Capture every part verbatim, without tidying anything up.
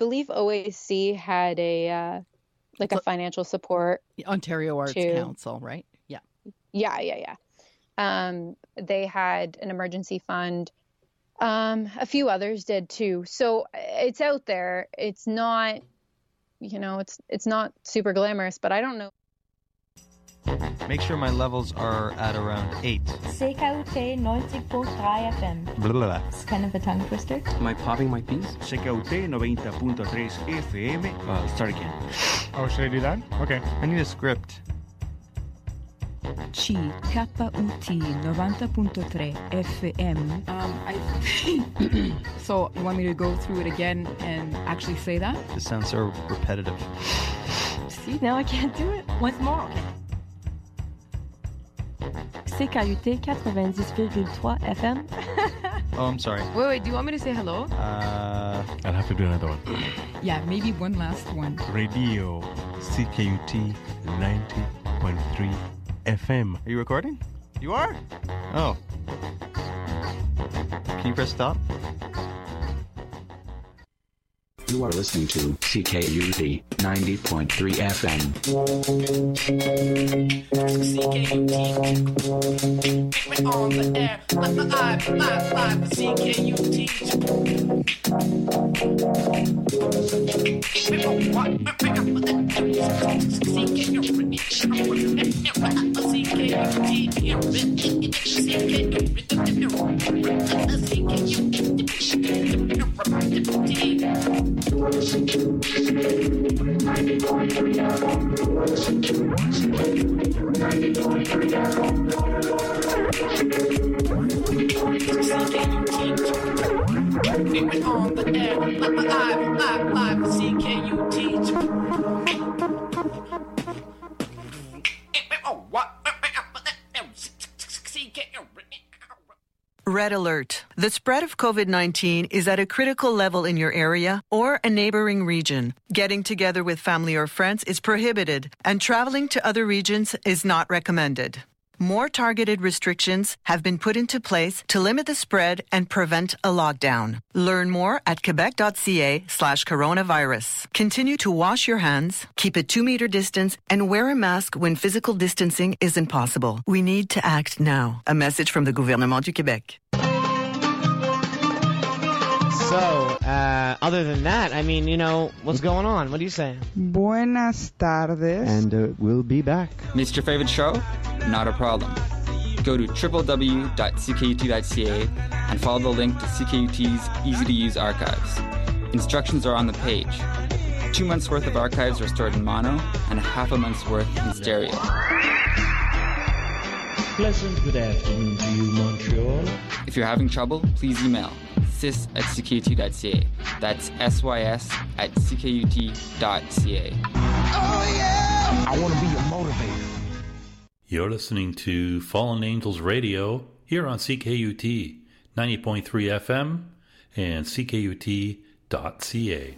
believe O A C had a uh, like a financial support. Ontario Arts to, Council, right? Yeah. Yeah, yeah, yeah. Um, they had an emergency fund. Um, a few others did too. So it's out there. It's not, you know, it's it's not super glamorous, but I don't know. Make sure my levels are at around eight. C K U T ninety point three F M. Blah, blah, blah. It's kind of a tongue twister. Am I popping my piece? C K U T ninety point three F M. Uh, start again. Oh, should I do that? Okay. I need a script. C K U T ninety point three F M. Um, I so you want me to go through it again and actually say that? This sounds so repetitive. See, now I can't do it. Once more, okay. C K U T ninety point three F M. Oh, I'm sorry. Wait, wait, do you want me to say hello? Uh, I'll have to do another one. Yeah, maybe one last one. Radio C K U T ninety point three F M. Are you recording? You are? Oh. Can you press stop? You are listening to C K U T ninety point three F M. C K U T, pick me on the air, live, live, live, live, C K U T. Pick me on what? Pick up the C K U T, C K U T, C K U Pick on the air, live, live, live, C K U T. Oh, what? Red alert. The spread of COVID nineteen is at a critical level in your area or a neighboring region. Getting together with family or friends is prohibited, and traveling to other regions is not recommended. More targeted restrictions have been put into place to limit the spread and prevent a lockdown. Learn more at quebec.ca slash coronavirus. Continue to wash your hands, keep a two-meter distance, and wear a mask when physical distancing isn't possible. We need to act now. A message from the Gouvernement du Québec. So, uh, other than that, I mean, you know, what's going on? What are you saying? Buenas tardes. And uh, we'll be back. Missed your favorite show? Not a problem. Go to w w w dot c k u t dot c a and follow the link to C K U T's easy-to-use archives. Instructions are on the page. Two months' worth of archives are stored in mono and half a month's worth in stereo. Pleasant good afternoon to you, Montreal. If you're having trouble, please email sys at c k u t dot c a. That's S Y S at c k u t dot c a. Oh, yeah! I want to be your motivator. You're listening to Fallen Angels Radio here on C K U T ninety point three F M and c k u t dot c a.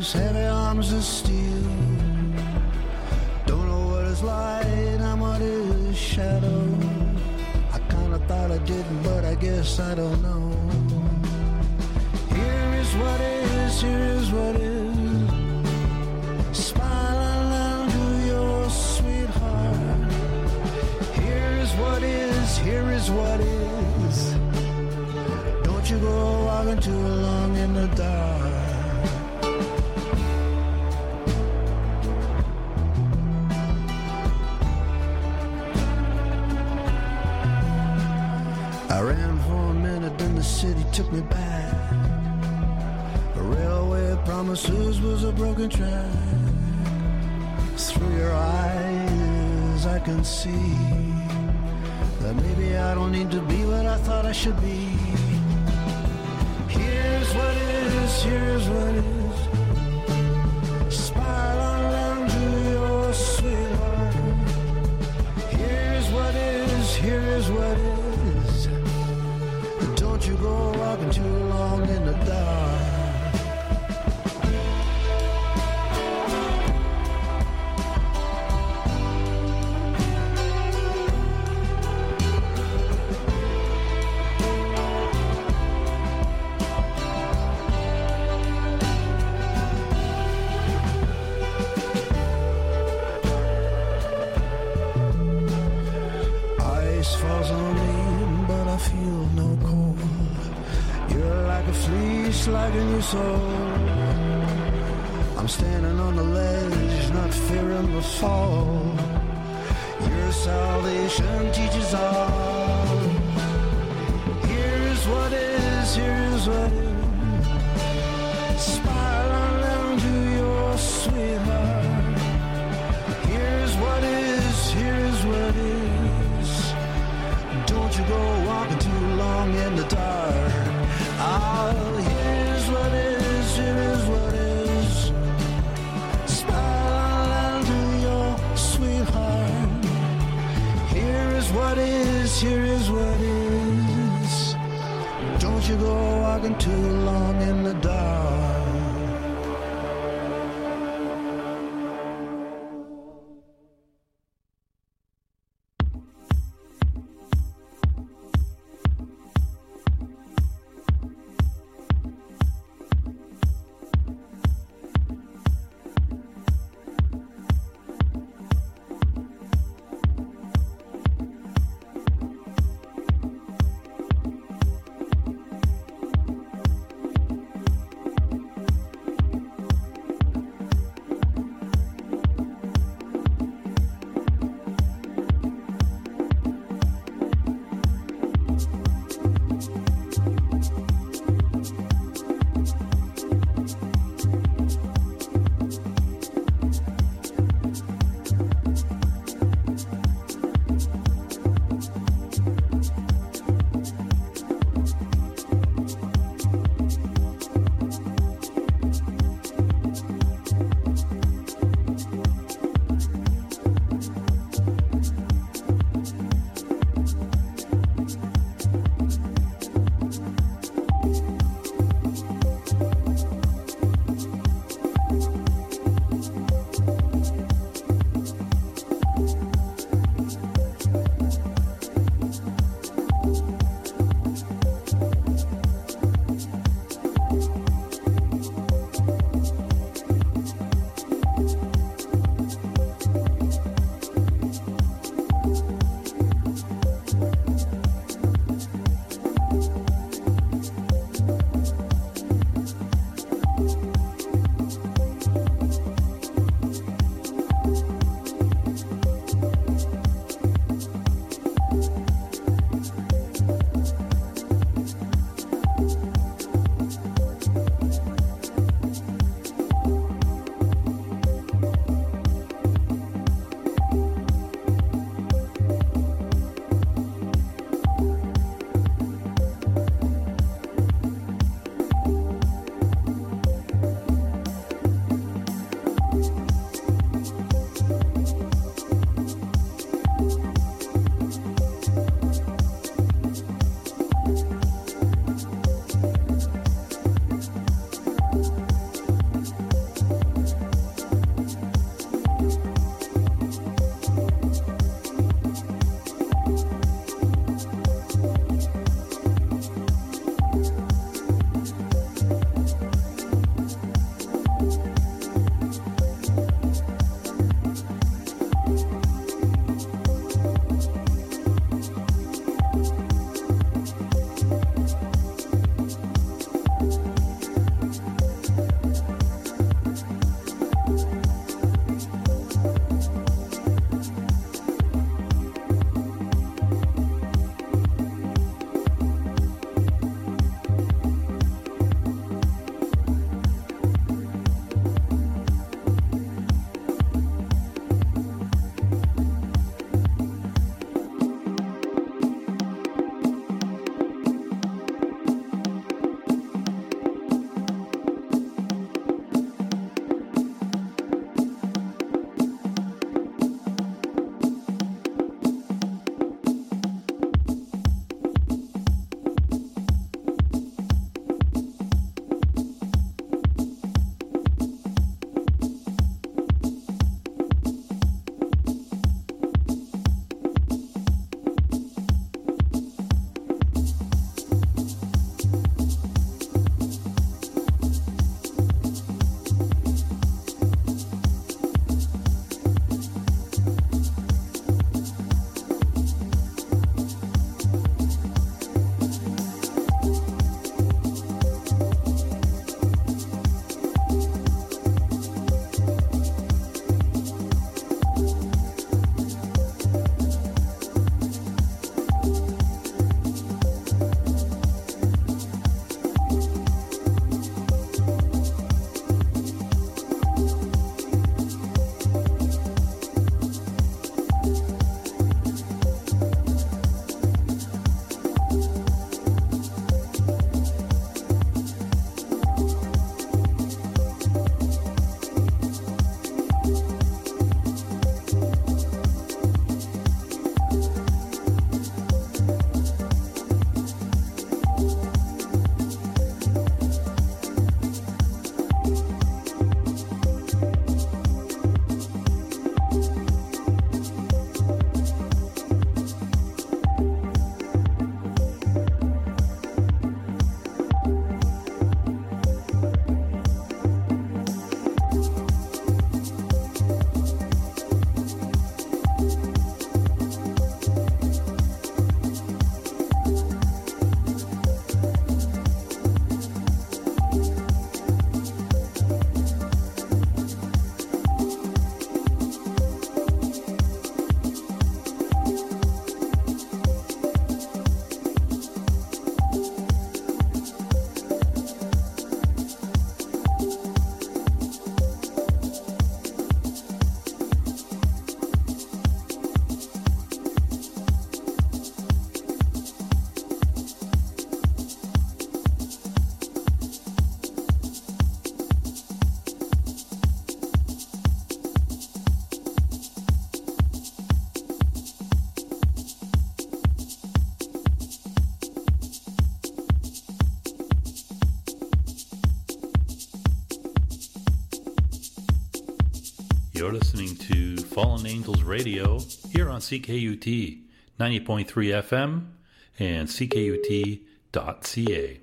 is heavy arms of steel. Don't know what is light and what is shadow. I kinda thought I didn't, but I guess I don't know. Here is what is, here is what is. Smile down to your sweetheart. Here is what is, here is what is. Don't you go walking too long in the dark. I ran for a minute, then the city took me back. A railway of promises was a broken track. Through your eyes I can see that maybe I don't need to be what I thought I should be. Here's what is, here's what is. Smile on down to your sweetheart. Here's what is, here is what is. Don't you go walking too long in the dark. Ice falls on me, but I feel no cold. You're like a fleece, like a new soul. I'm standing on the ledge, not fearing the fall. Your salvation teaches all. Here's what is, here's what is. Smile on down to your sweetheart. Here's what is, here's what is. Don't you go walking too long in the dark. Oh, here's what is, here is what is. Smile down to your sweetheart. Here is what is, here is what is. Don't you go walking too long in the dark. You're listening to Fallen Angels Radio here on C K U T ninety point three F M and C K U T dot C A.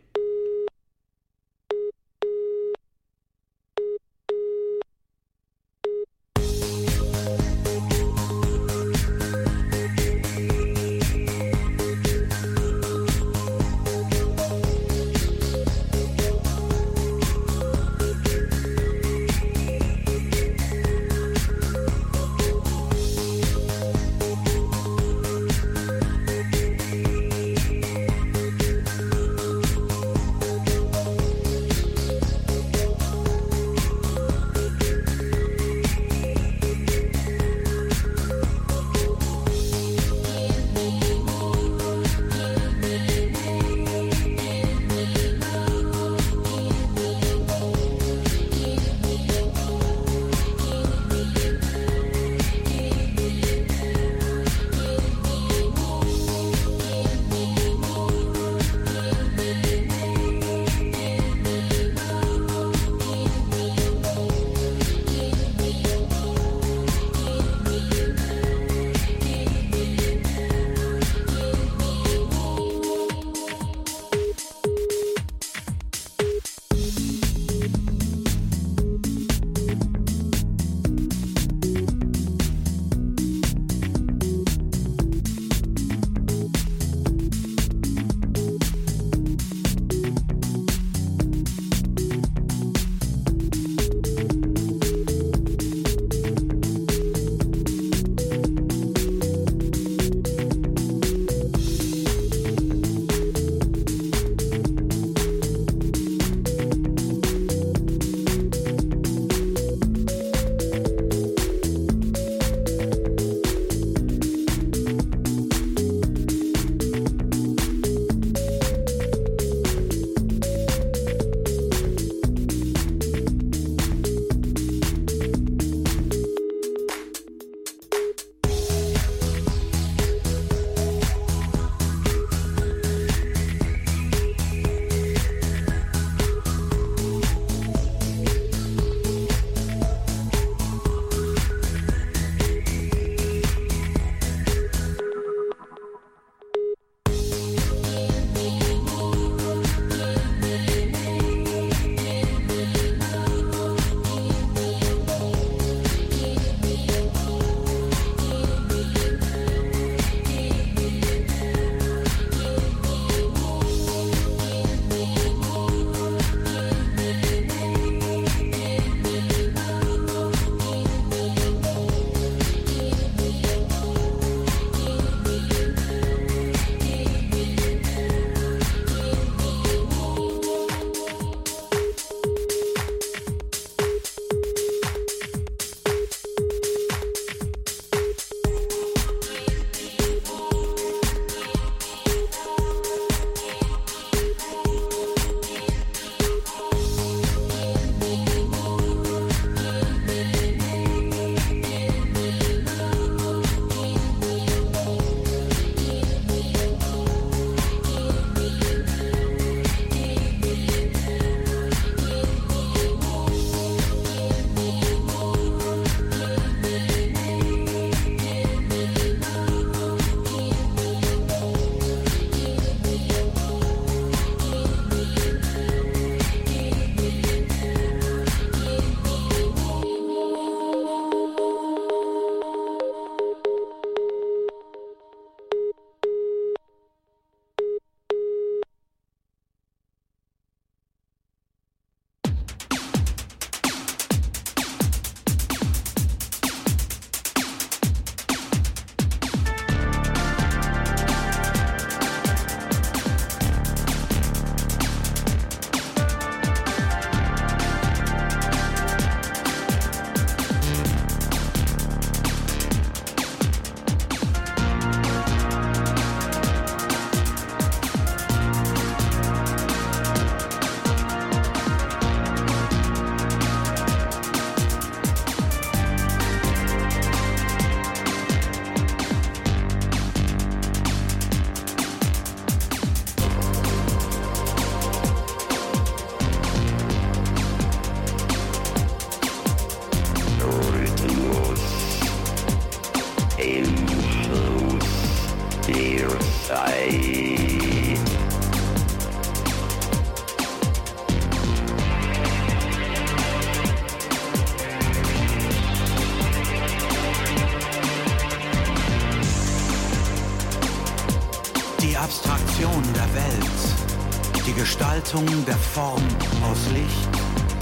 Gestaltung der Form aus Licht,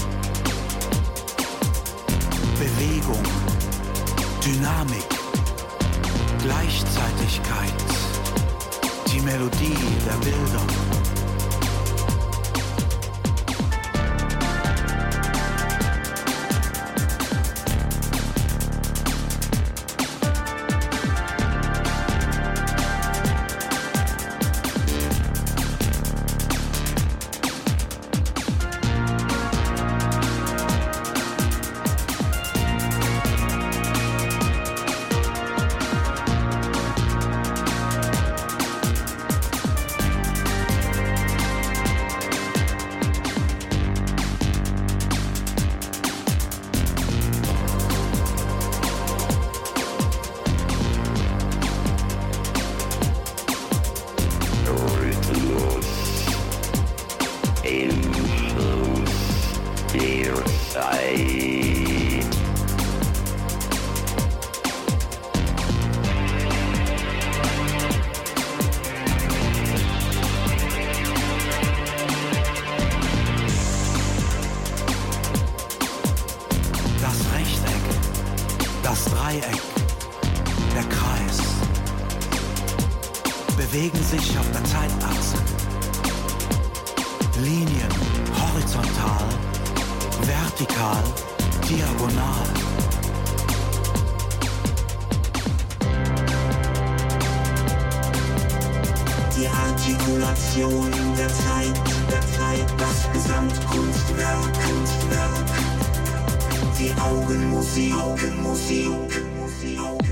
Bewegung, Dynamik, Gleichzeitigkeit, die Melodie der Bilder. Bewegen sich auf der Zeitachse. Linien horizontal, vertikal, diagonal. Die Artikulation der Zeit, der Zeit, das Gesamtkunstwerk, Kunstwerk. Die Augenmusik, Augenmusik, Augenmusik, Augenmusik.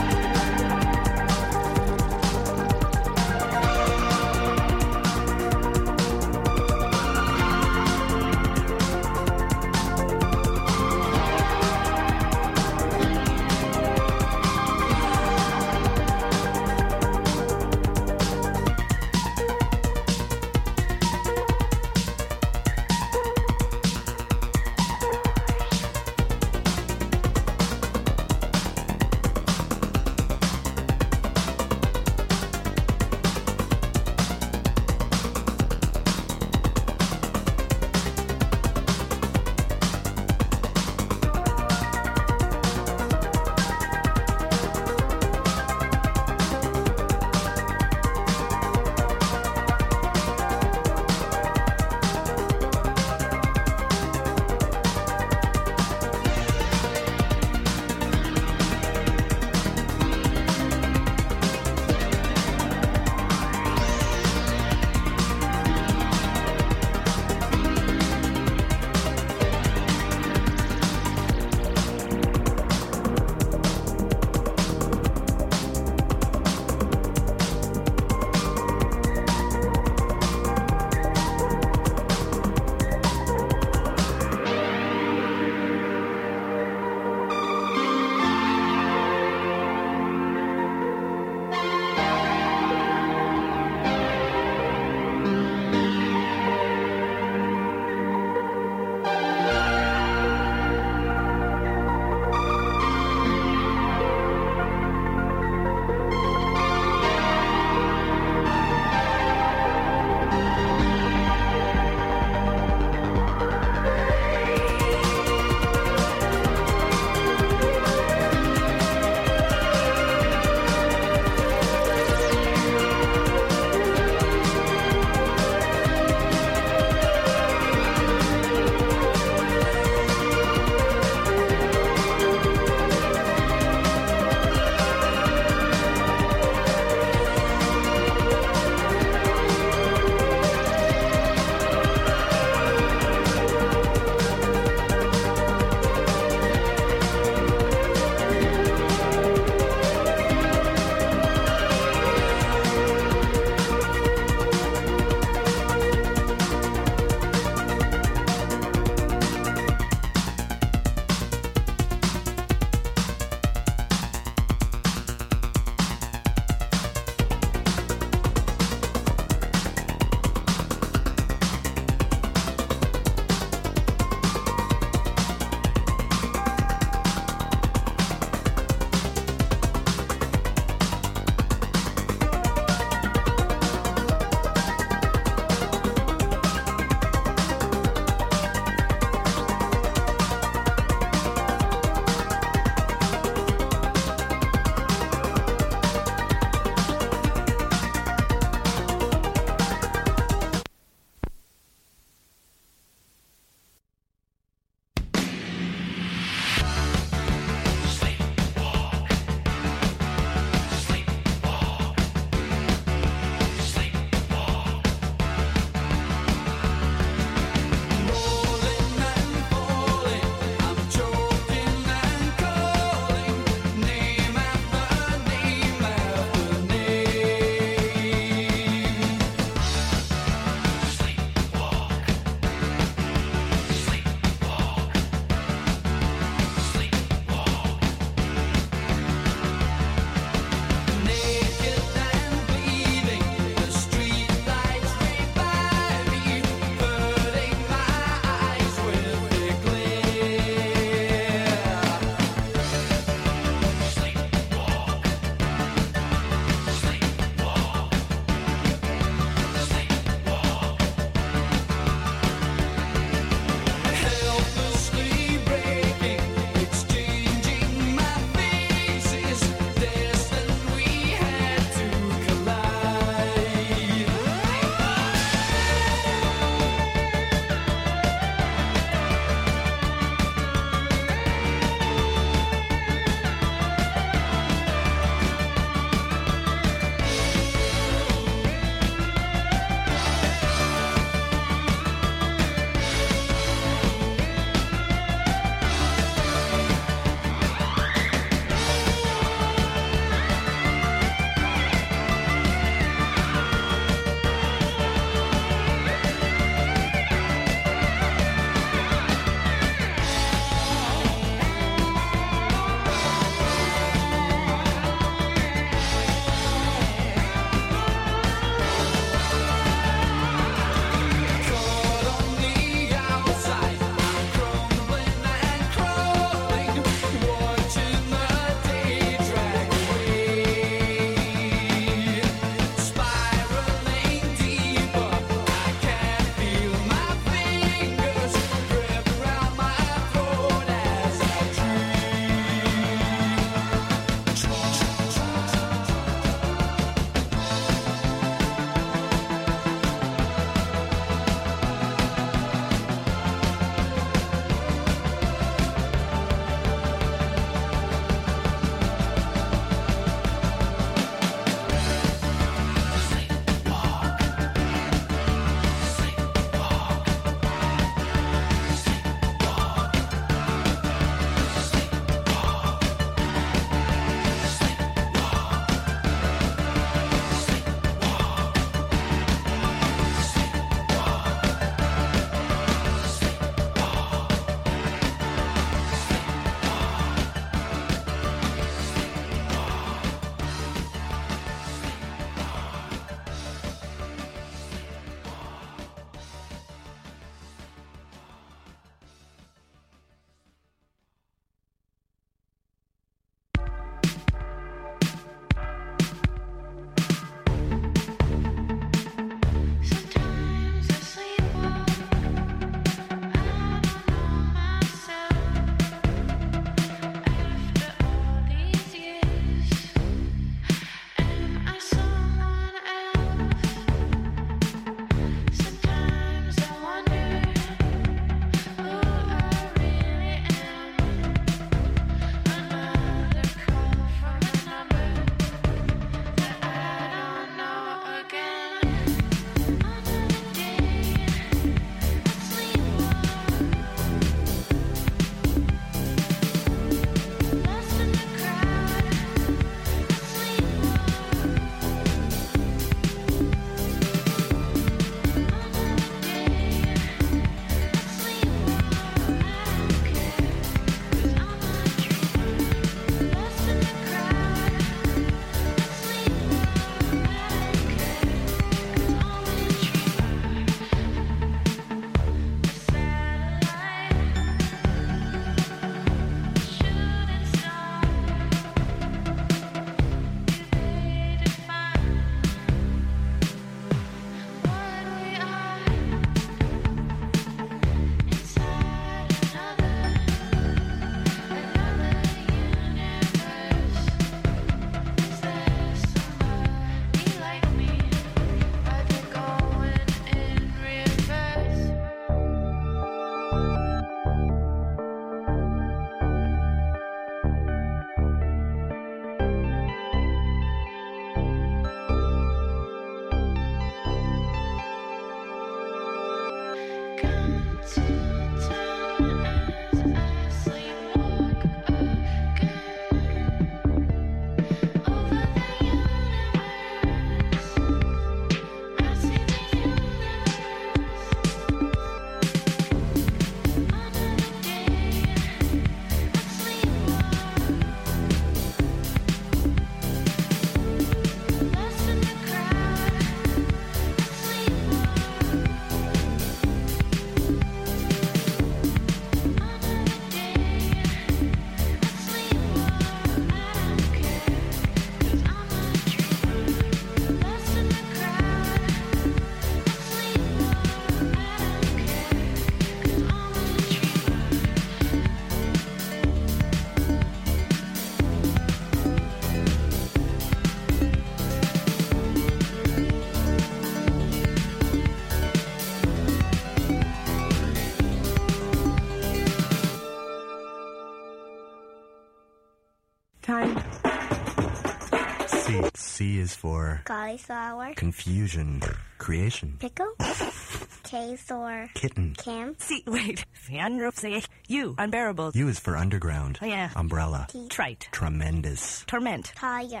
C is for cauliflower. Confusion. Creation. Pickle. K is for Kitten. Cam. See, wait. U, unbearable. U is for underground. Oh, yeah. Umbrella. T. Trite. Tremendous. Torment. Tire.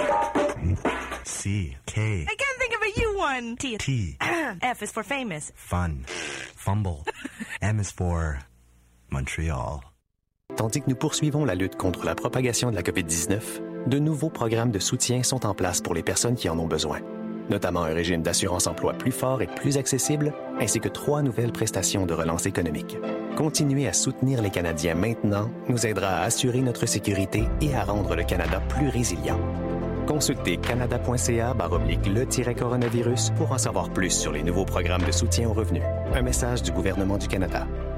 C. K. I can't think of a U one. T. T. F is for famous. Fun. Fumble. M is for Montreal. Tandis que nous poursuivons la lutte contre la propagation de la covid dix-neuf, de nouveaux programmes de soutien sont en place pour les personnes qui en ont besoin, notamment un régime d'assurance-emploi plus fort et plus accessible, ainsi que trois nouvelles prestations de relance économique. Continuer à soutenir les Canadiens maintenant nous aidera à assurer notre sécurité et à rendre le Canada plus résilient. Consultez canada.ca baroblique le-coronavirus pour en savoir plus sur les nouveaux programmes de soutien aux revenus. Un message du gouvernement du Canada.